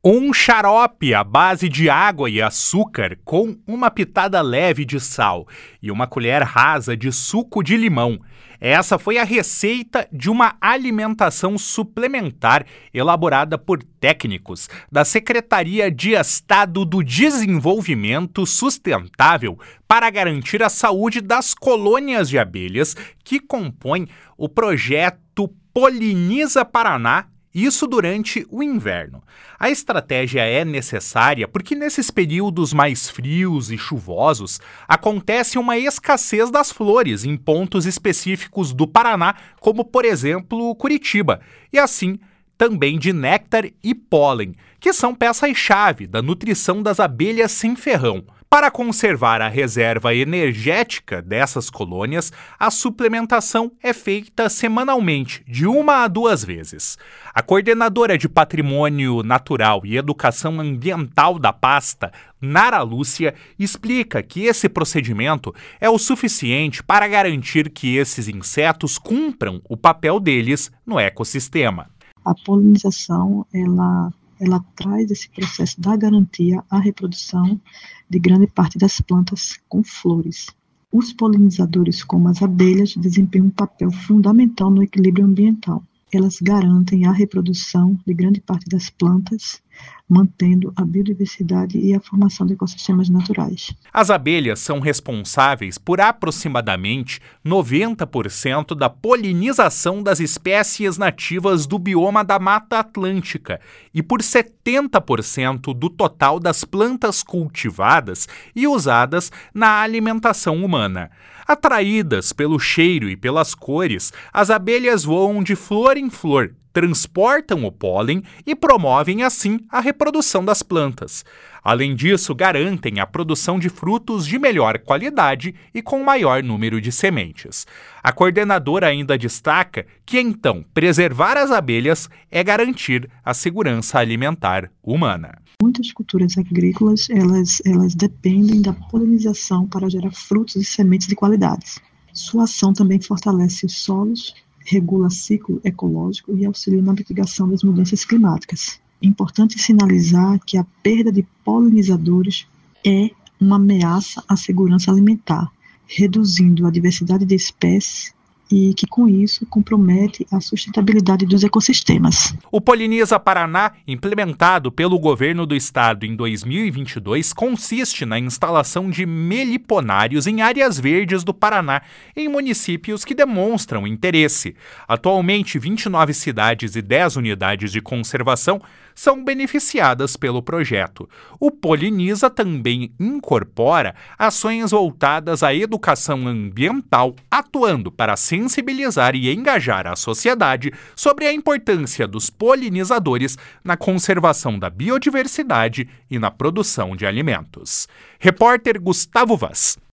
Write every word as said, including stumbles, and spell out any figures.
Um xarope à base de água e açúcar com uma pitada leve de sal e uma colher rasa de suco de limão. Essa foi a receita de uma alimentação suplementar elaborada por técnicos da Secretaria de Estado do Desenvolvimento Sustentável para garantir a saúde das colônias de abelhas que compõem o projeto Poliniza Paraná. Isso durante o inverno. A estratégia é necessária porque nesses períodos mais frios e chuvosos acontece uma escassez das flores em pontos específicos do Paraná, como por exemplo Curitiba, e assim também de néctar e pólen, que são peças-chave da nutrição das abelhas sem ferrão. Para conservar a reserva energética dessas colônias, a suplementação é feita semanalmente, de uma a duas vezes. A coordenadora de Patrimônio Natural e Educação Ambiental da pasta, Nara Lúcia, explica que esse procedimento é o suficiente para garantir que esses insetos cumpram o papel deles no ecossistema. A polinização, ela... ela traz esse processo da garantia à reprodução de grande parte das plantas com flores. Os polinizadores, como as abelhas, desempenham um papel fundamental no equilíbrio ambiental. Elas garantem a reprodução de grande parte das plantas, mantendo a biodiversidade e a formação de ecossistemas naturais. As abelhas são responsáveis por aproximadamente noventa por cento da polinização das espécies nativas do bioma da Mata Atlântica e por setenta por cento do total das plantas cultivadas e usadas na alimentação humana. Atraídas pelo cheiro e pelas cores, as abelhas voam de flor em flor, transportam o pólen e promovem, assim, a reprodução das plantas. Além disso, garantem a produção de frutos de melhor qualidade e com maior número de sementes. A coordenadora ainda destaca que, então, preservar as abelhas é garantir a segurança alimentar humana. Muitas culturas agrícolas, elas, elas dependem da polinização para gerar frutos e sementes de qualidade. Sua ação também fortalece os solos, regula ciclo ecológico e auxilia na mitigação das mudanças climáticas. É importante sinalizar que a perda de polinizadores é uma ameaça à segurança alimentar, reduzindo a diversidade de espécies e que, com isso, compromete a sustentabilidade dos ecossistemas. O Poliniza Paraná, implementado pelo governo do estado em dois mil e vinte e dois, consiste na instalação de meliponários em áreas verdes do Paraná, em municípios que demonstram interesse. Atualmente, vinte e nove cidades e dez unidades de conservação são beneficiadas pelo projeto. O Poliniza também incorpora ações voltadas à educação ambiental, atuando para sensibilizar e engajar a sociedade sobre a importância dos polinizadores na conservação da biodiversidade e na produção de alimentos. Repórter Gustavo Vaz.